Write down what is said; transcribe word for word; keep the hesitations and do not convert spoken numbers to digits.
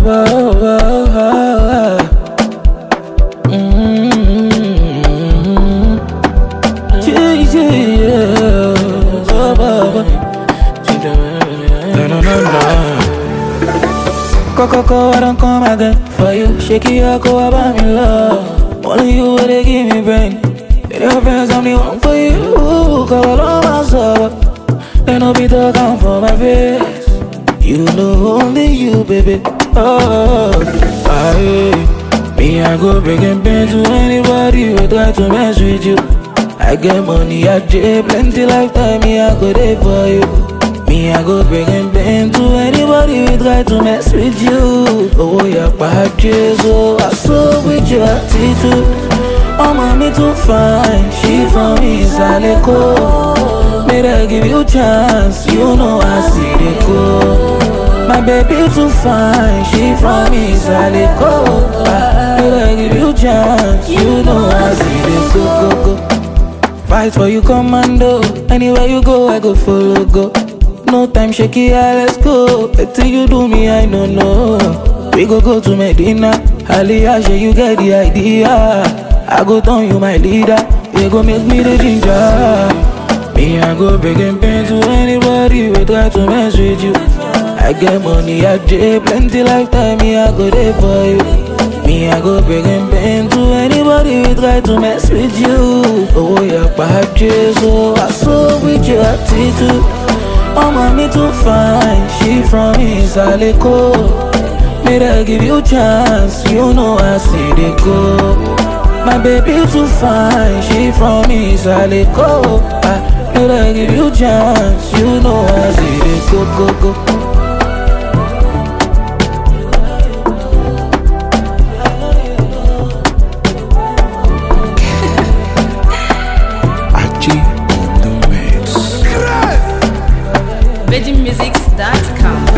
oh, oh, oh. Mm-hmm. Yeah, yeah, yeah. Oh, oh, oh. No, no, no, no. Coco, Coco, I don't come again for you. Shaky, I go about me love. Only you will they give me brain. With your friends, I'm the one for you. Call on myself. They no be talking for my face. You know only you, baby. Oh, aye. Me, I go breaking pain to anybody who try to mess with you. I get money, I get plenty lifetime. Me, I go there for you. Me, I go breaking pain to anybody who try to mess with you. Oh, yeah, bad so I saw with your attitude. Oh, mommy too fine. She from Isaleko. May I give you chance? You know I see the go. My baby too fine. She from Isaleko. May I give you chance? You know I see the go, go, go. Fight for you, commando. Anywhere you go, I go follow, go. No time, shaky, yeah, let's go. Better you do me, I don't know. We go go to Medina. Aliyah, you get the idea. I go turn you my leader. You go make me the ginger. Me, I go breaking pain to anybody who try to mess with you. I get money, I get plenty lifetime. Me, I go there for you. Me, I go breaking pain to anybody who try to mess with you. Oh, yeah, bad so I saw with your attitude. Oh, mommy too fine. She from Isaleko. May I give you chance? You know I see the go. My baby too fine. She from Isaleko. May I give you chance? You know I see the go, go, go. Virgin Musics dot com